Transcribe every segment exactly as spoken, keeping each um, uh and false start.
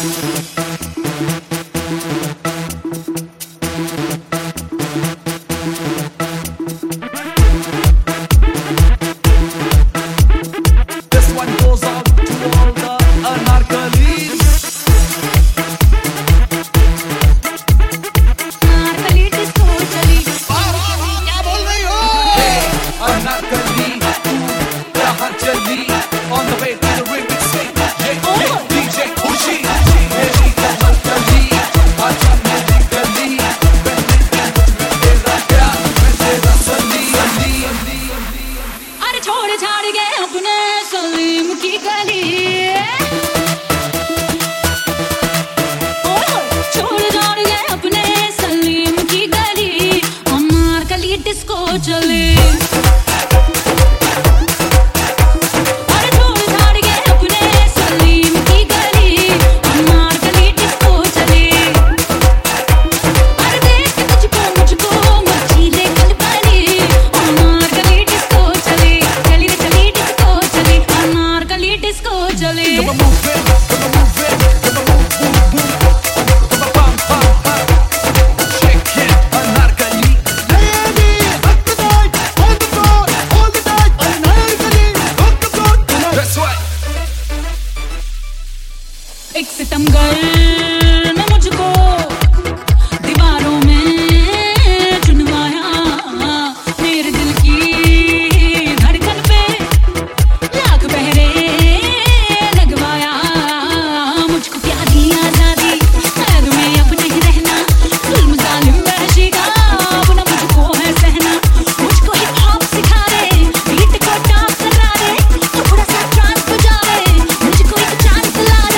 एक सितमगर ने मुझको दीवारों में चुनवाया, मेरे दिल की धड़कन पे लाख पहरे लगवाया। मुझको क्या दी आजादी, कैद में अब नहीं रहना, जुल्म जालिम वहशी का अब ना मुझको है सहना। मुझको हिप हॉप सिखा दे, बीट को टॉप करा दे, थोड़ा सा ट्रांस बजा दे, मुझको एक चांस ला दे।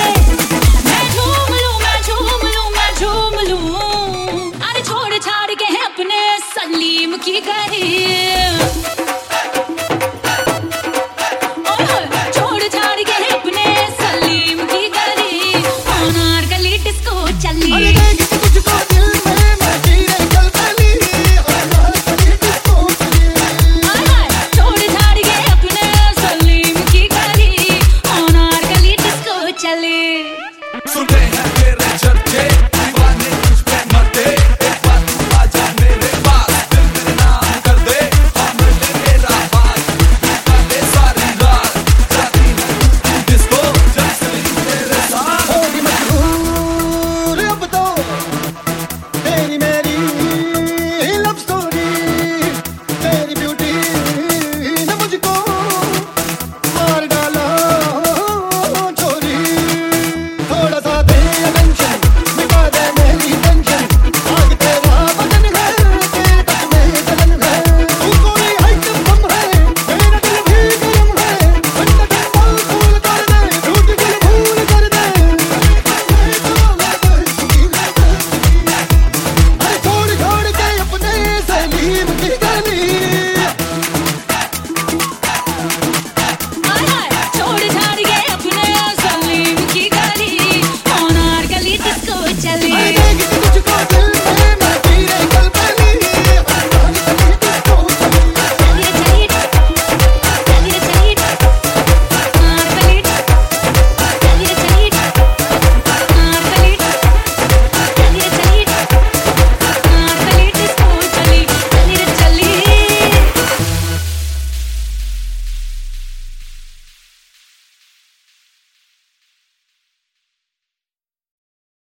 सलीम की गली छोड़ छाड़ के अपने सलीम की गली, अनारकली डिस्को चली। तुझको दिल में मैं तेरे कलकली, अनारकली डिस्को चली। छोड़ छाड़ के अपने सलीम की गली, अनारकली डिस्को चली। सुनते हैं तेरे